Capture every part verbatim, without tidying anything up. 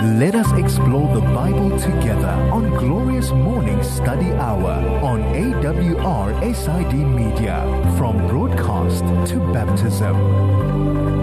Let us explore the Bible together on Glorious Morning Study Hour on A W R S I D Media, from broadcast to baptism.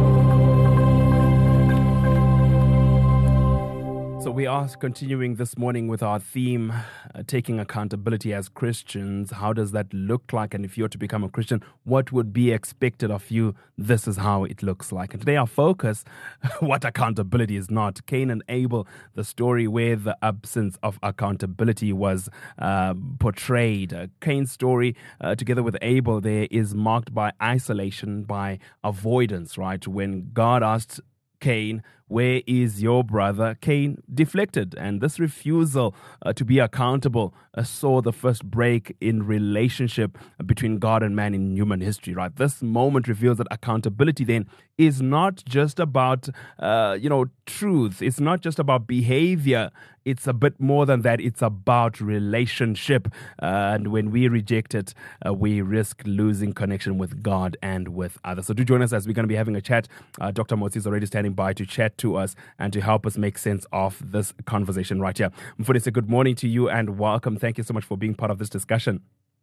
So we are continuing this morning with our theme, uh, taking accountability as Christians. How does that look like? And if you're to become a Christian, what would be expected of you? This is how it looks like. And today our focus, what accountability is not. Cain and Abel, the story where the absence of accountability was uh, portrayed. Uh, Cain's story, uh, together with Abel, there is marked by isolation, by avoidance, right? When God asked Cain, where is your brother? Cain deflected, and this refusal uh, to be accountable uh, saw the first break in relationship between God and man in human history, right? This moment reveals that accountability then is not just about, uh, you know, truth. It's not just about behavior. It's a bit more than that. It's about relationship. Uh, and when we reject it, uh, we risk losing connection with God and with others. So do join us as we're going to be having a chat. Uh, Doctor Motsi is already standing by to chat to us and to help us make sense of this conversation right here. Mfundisi, good morning to you and welcome. Thank you so much for being part of this discussion.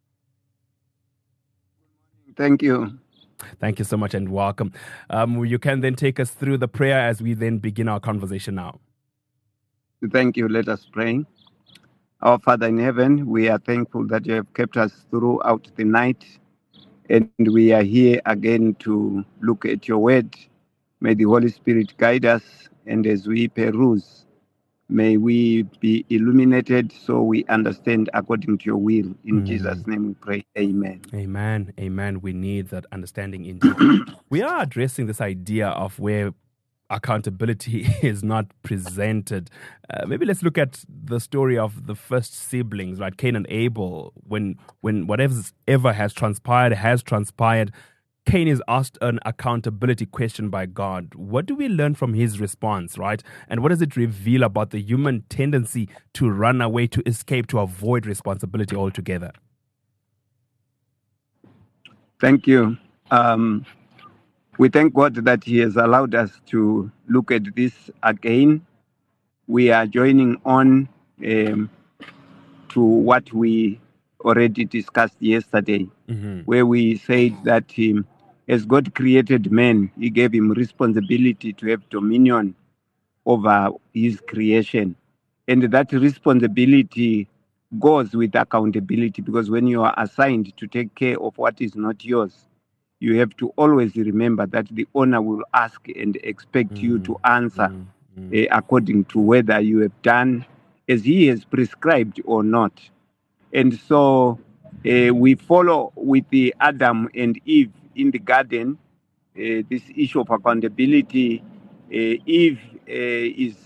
Thank you. Thank you so much and welcome. Um, you can then take us through the prayer as we then begin our conversation now. Thank you. Let us pray. Our Father in heaven, we are thankful that you have kept us throughout the night, and we are here again to look at your word. May the Holy Spirit guide us, and as we peruse, may we be illuminated so we understand according to your will. In mm. Jesus' name we pray. Amen. Amen. Amen. We need that understanding indeed. We are addressing this idea of where accountability is not presented. Uh, maybe let's look at the story of the first siblings, right? Cain and Abel. When when whatever ever has transpired has transpired, Cain is asked an accountability question by God. What do we learn from his response, right? And what does it reveal about the human tendency to run away, to escape, to avoid responsibility altogether? Thank you. Um, we thank God that he has allowed us to look at this again. We are joining on um, to what we already discussed yesterday, mm-hmm. where we said that um, as God created man, he gave him responsibility to have dominion over his creation. And that responsibility goes with accountability, because when you are assigned to take care of what is not yours, you have to always remember that the owner will ask and expect mm-hmm. you to answer mm-hmm. uh, according to whether you have done as he has prescribed or not. And so uh, we follow with the Adam and Eve in the garden, uh, this issue of accountability. Uh, Eve uh, is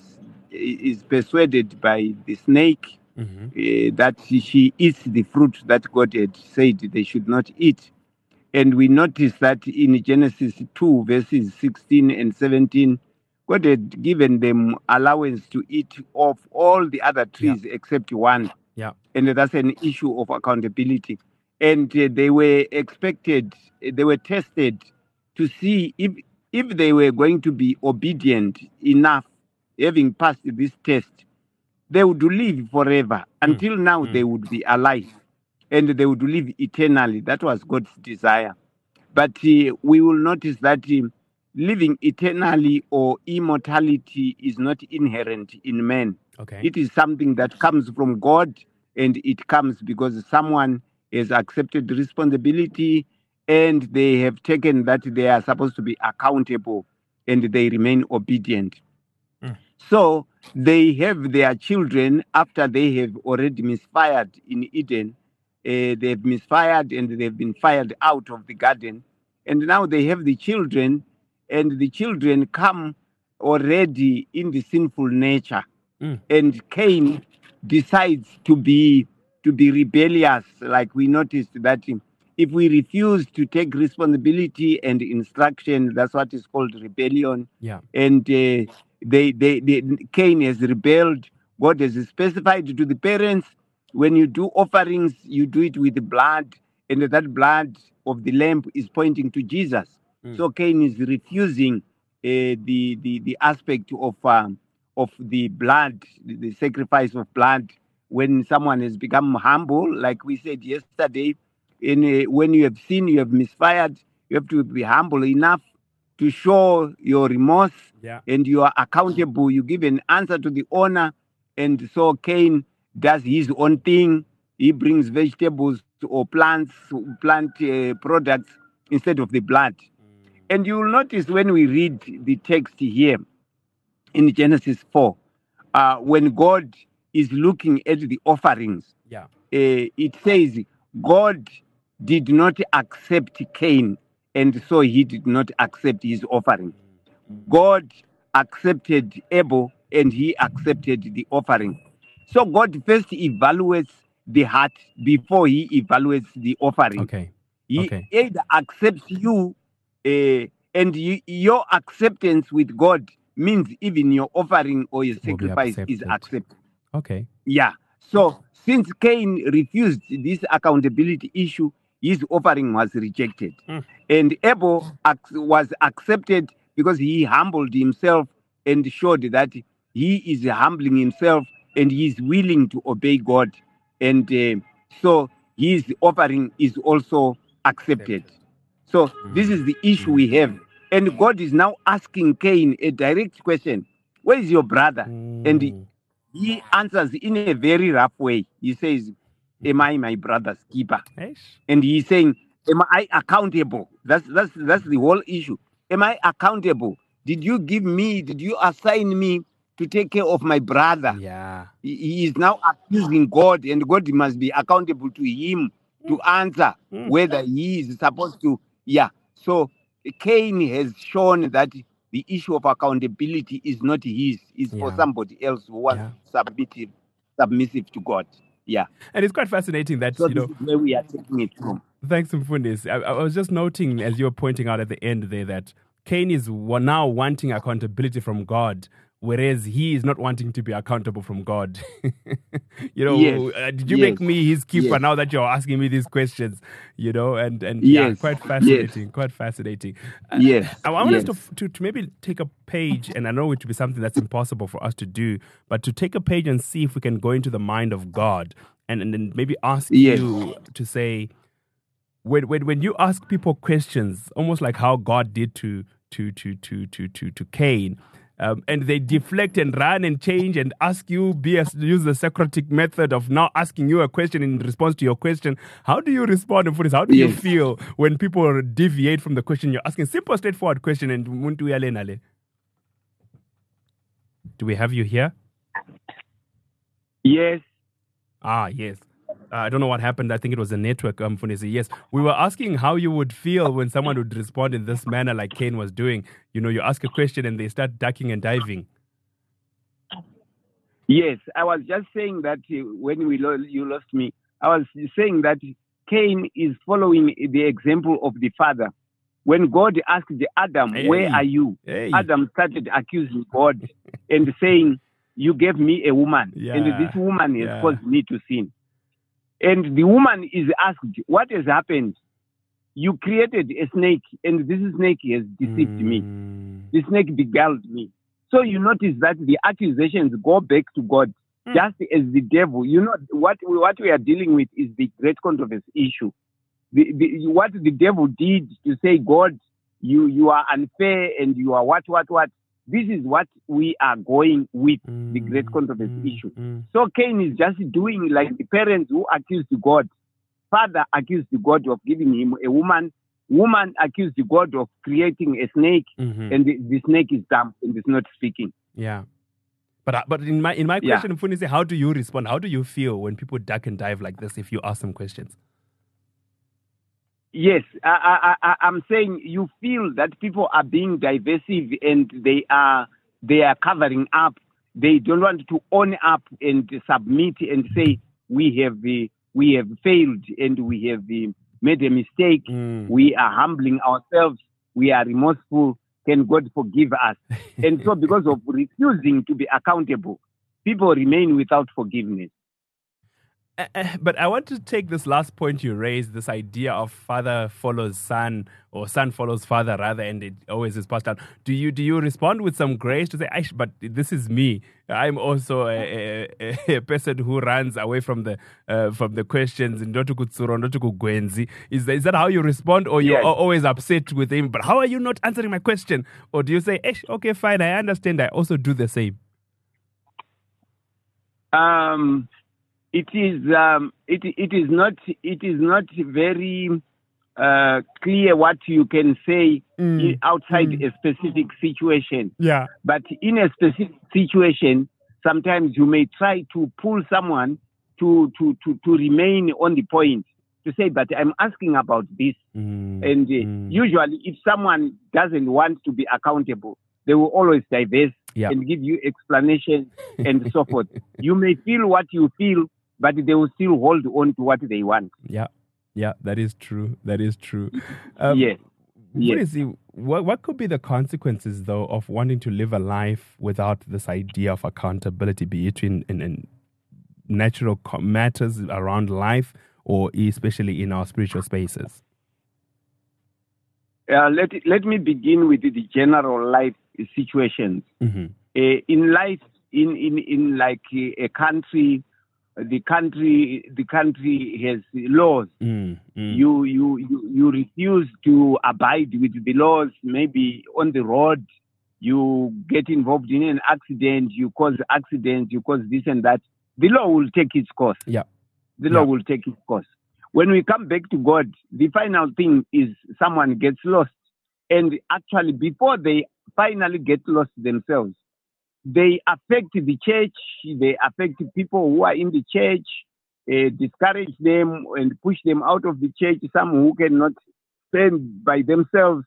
is persuaded by the snake mm-hmm. uh, that she eats the fruit that God had said they should not eat. And we notice that in Genesis two, verses sixteen and seventeen, God had given them allowance to eat of all the other trees yeah. except one. Yeah. And that's an issue of accountability. And uh, they were expected, they were tested to see if if they were going to be obedient enough, having passed this test, they would live forever. Until mm. now, mm. they would be alive and they would live eternally. That was God's desire. But uh, we will notice that uh, living eternally or immortality is not inherent in man. Okay. It is something that comes from God, and it comes because someone has accepted responsibility and they have taken that they are supposed to be accountable and they remain obedient. Mm. So they have their children after they have already misfired in Eden. Uh, they've misfired and they've been fired out of the garden. And now they have the children, and the children come already in the sinful nature. Mm. And Cain decides to be to be rebellious, like we noticed that if we refuse to take responsibility and instruction, that's what is called rebellion. Yeah. And uh, they, they, they, Cain has rebelled. God has specified to the parents, when you do offerings, you do it with the blood, and that blood of the lamb is pointing to Jesus. Mm. So Cain is refusing uh, the, the, the aspect of, uh, of the blood, the sacrifice of blood, when someone has become humble, like we said yesterday, in a, when you have sinned, you have misfired, you have to be humble enough to show your remorse, yeah. and you are accountable. You give an answer to the owner. And so Cain does his own thing. He brings vegetables or plants, plant uh, products instead of the blood. Mm. And you will notice when we read the text here in Genesis four, uh, when God is looking at the offerings, yeah. uh, it says God did not accept Cain, and so he did not accept his offering. Mm. God accepted Abel, and he accepted the offering. So God first evaluates the heart before he evaluates the offering. Okay. He okay. either accepts you, uh, and you, your acceptance with God means even your offering or your sacrifice is accepted. Okay. Yeah. So since Cain refused this accountability issue, his offering was rejected. Mm. And Abel ac- was accepted because he humbled himself and showed that he is humbling himself and he is willing to obey God. And uh, so his offering is also accepted. accepted. So mm. this is the issue mm. we have. And God is now asking Cain a direct question. Where is your brother? Mm. And he, he answers in a very rough way. He says, am I my brother's keeper? Yes. And he's saying, am I accountable? That's, that's, that's the whole issue. Am I accountable? Did you give me, did you assign me to take care of my brother? Yeah. He, he is now accusing God, and God must be accountable to him mm. to answer mm. whether he is supposed to. Yeah. So Cain has shown that the issue of accountability is not his, it's yeah. for somebody else who wants yeah. to submit, submissive to God. Yeah. And it's quite fascinating that, so you know, this is where we are taking it from. Thanks, Mfundisi. I, I was just noting, as you were pointing out at the end there, that Cain is now wanting accountability from God, whereas he is not wanting to be accountable from God. you know, yes. uh, did you yes. make me his keeper yes. now that you're asking me these questions? You know, and, and yes. yeah, quite fascinating, yes. quite fascinating. Uh, yes. I, I want yes. us to, to, to maybe take a page, and I know it would be something that's impossible for us to do, but to take a page and see if we can go into the mind of God and, and then maybe ask yes. you to say, when, when, when you ask people questions, almost like how God did to, to, to, to, to, to, to Cain, Um, and they deflect and run and change and ask you, be a, use the Socratic method of now asking you a question in response to your question. How do you respond to this? How do yes. you feel when people deviate from the question you're asking? Simple, straightforward question. And do we have you here? Yes. Ah, yes. Uh, I don't know what happened. I think it was the network, um, Mfundisi. Yes, we were asking how you would feel when someone would respond in this manner like Cain was doing. You know, you ask a question and they start ducking and diving. Yes, I was just saying that uh, when we lo- you lost me, I was saying that Cain is following the example of the father. When God asked Adam, hey, where are you? Hey. Adam started accusing God and saying, you gave me a woman, yeah. and this woman has yeah. caused me to sin. And the woman is asked, what has happened? You created a snake, and this snake has deceived mm. me. The snake beguiled me. So you notice that the accusations go back to God, mm. just as the devil. You know, what we, what we are dealing with is the great controversy issue. The, the, what the devil did to say, God, you, you are unfair and you are what, what, what. This is what we are going with, mm, the great controversy mm, issue. Mm. So Cain is just doing like the parents who accused God. Father accused God of giving him a woman. Woman accused God of creating a snake, mm-hmm. and the, the snake is dumb and is not speaking. Yeah. But uh, but in my in my question, yeah. Mfundisi, how do you respond? How do you feel when people duck and dive like this if you ask them questions? Yes, I, I, I, I'm saying you feel that people are being divisive and they are they are covering up. They don't want to own up and submit and say we have uh, we have failed and we have uh, made a mistake. Mm. We are humbling ourselves. We are remorseful. Can God forgive us? And so, because of refusing to be accountable, people remain without forgiveness. Uh, uh, but I want to take this last point you raised, this idea of father follows son or son follows father rather, and it always is passed down. Do you do you respond with some grace to say, "Aish, but this is me. I'm also a, a, a person who runs away from the uh, from the questions." Is that, is that how you respond, or you're Yes. always upset with him? But how are you not answering my question? Or do you say, "Aish, okay, fine, I understand. I also do the same." Um, it is um, it it is not it is not very uh, clear what you can say Mm, i- outside mm. a specific situation. Yeah. But in a specific situation, sometimes you may try to pull someone to to to, to remain on the point, to say, "But I'm asking about this." Mm, And uh, mm. usually, if someone doesn't want to be accountable, they will always divest Yeah. and give you explanation and so forth. You may feel what you feel, but they will still hold on to what they want. Yeah, yeah, that is true. That is true. Um, Yes. Yes. Mfundisi, what what could be the consequences though of wanting to live a life without this idea of accountability, be it in, in, in natural co- matters around life or especially in our spiritual spaces? Uh, let let me begin with the general life situations. Mm-hmm. Uh, in life, in in in like a, a country, the country the country has laws. Mm, mm. You, you you you refuse to abide with the laws. Maybe on the road, you get involved in an accident. You cause accident. You cause this and that. The law will take its course. Yeah. The law Yeah. will take its course. When we come back to God, the final thing is someone gets lost. And actually, before they finally get lost themselves, they affect the church, they affect people who are in the church, uh, discourage them and push them out of the church, some who cannot stand by themselves.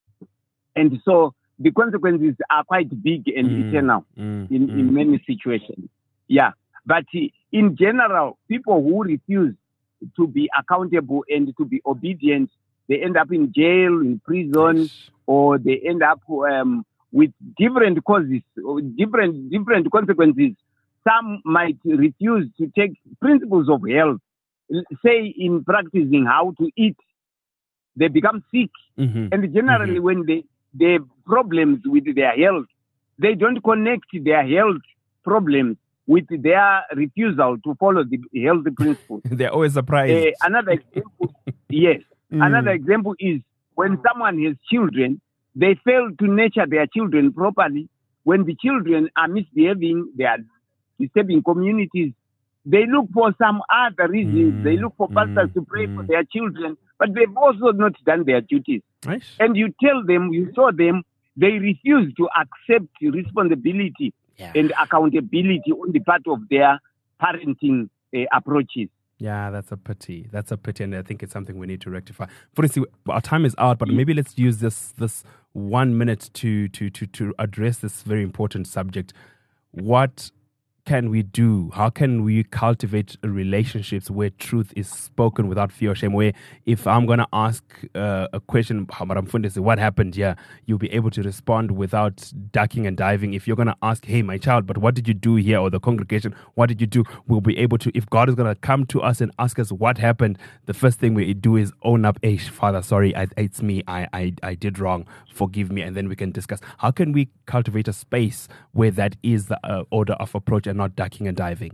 And so the consequences are quite big and Mm, eternal mm, in, mm. in many situations. Yeah. But uh, in general, people who refuse to be accountable and to be obedient, they end up in jail, in prison, Nice. or they end up um, with different causes, or different different consequences. Some might refuse to take principles of health, L- say in practicing how to eat, they become sick. Mm-hmm. And generally, Mhm. when they, they have problems with their health, they don't connect their health problems with their refusal to follow the health principles. They're always surprised. Uh, another example, yes. Mm. Another example is when someone has children, they fail to nurture their children properly. When the children are misbehaving, they are disturbing communities. They look for some other reasons. Mm, They look for pastors mm, to pray for mm. their children, but they've also not done their duties. Nice. And you tell them, you show them, they refuse to accept responsibility Yeah. and accountability on the part of their parenting uh, approaches. Yeah, that's a pity. That's a pity, and I think it's something we need to rectify. For instance, our time is out, but maybe let's use this this one minute to to to to address this very important subject. What can we do? How can we cultivate relationships where truth is spoken without fear or shame? Where if I'm going to ask uh, a question, what happened here, you'll be able to respond without ducking and diving. If you're going to ask, hey, my child, but what did you do here? Or the congregation, what did you do? We'll be able to, if God is going to come to us and ask us what happened, the first thing we do is own up, hey, Father, sorry, I, it's me. I, I, I did wrong. Forgive me. And then we can discuss. How can we cultivate a space where that is the uh, order of approach and not ducking and diving?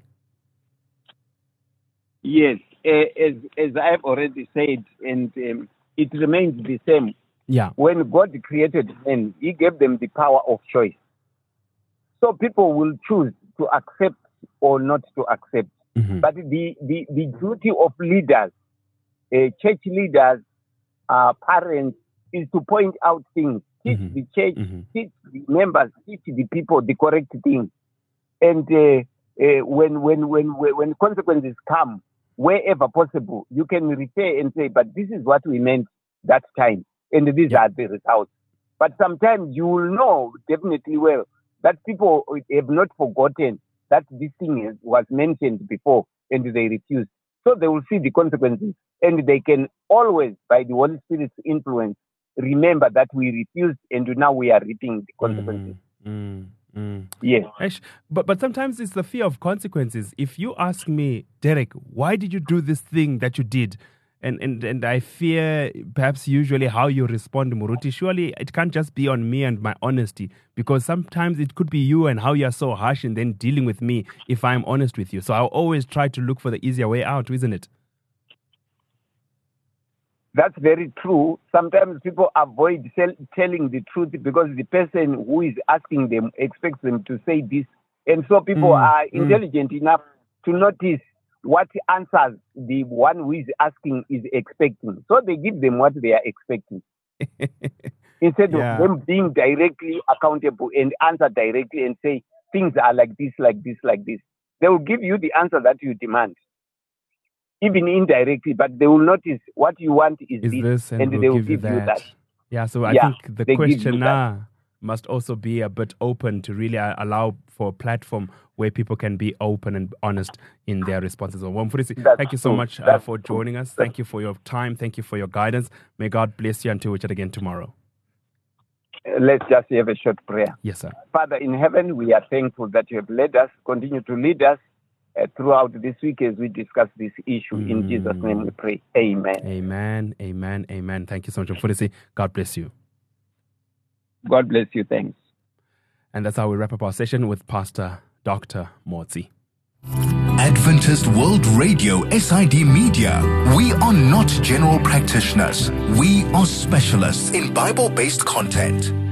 Yes, uh, as as I've already said, and um, it remains the same. Yeah. When God created men, He gave them the power of choice. So people will choose to accept or not to accept. Mm-hmm. But the, the, the duty of leaders, uh, church leaders, uh, parents, is to point out things, teach Mhm. the church, Mhm. teach the members, teach the people the correct thing. And uh, uh, when, when, when, when consequences come, wherever possible, you can refer and say, but this is what we meant that time, and these Yeah. are the results. But sometimes you will know definitely well that people have not forgotten that this thing is- was mentioned before, and they refuse. So they will see the consequences, and they can always, by the Holy Spirit's influence, remember that we refused, and now we are reaping the consequences. Mm, mm, mm. Yes. Ash, But but sometimes it's the fear of consequences. If you ask me, Derek, why did you do this thing that you did? And and and I fear perhaps usually how you respond, Muruti. Surely it can't just be on me and my honesty, because sometimes it could be you and how you're so harsh and then dealing with me if I'm honest with you. So I'll always try to look for the easier way out, isn't it? That's very true. Sometimes people avoid tell, telling the truth because the person who is asking them expects them to say this. And so people Mm, are mm. intelligent enough to notice what answers the one who is asking is expecting. So they give them what they are expecting. Instead Yeah. of them being directly accountable and answer directly and say, things are like this, like this, like this. They will give you the answer that you demand, even indirectly, but they will notice what you want is, Is this, this and, and we'll they will give you give you that. that. Yeah, so I Yeah, think the they give you questioner must also be a bit open to really uh, allow for a platform where people can be open and honest in their responses. So, Wamfurisi, That's thank you so true. much uh, That's for true. joining us. Thank you for your time. Thank you for your guidance. May God bless you until we chat again tomorrow. Uh, Let's just have a short prayer. Yes, sir. Father in heaven, we are thankful that you have led us, continue to lead us uh, throughout this week as we discuss this issue. In Mm. Jesus' name we pray. Amen. Amen, amen, amen. Thank you so much, Wamfurisi. God bless you. God bless you. Thanks. And that's how we wrap up our session with Pastor Doctor Motsi. Adventist World Radio S I D Media. We are not general practitioners. We are specialists in Bible-based content.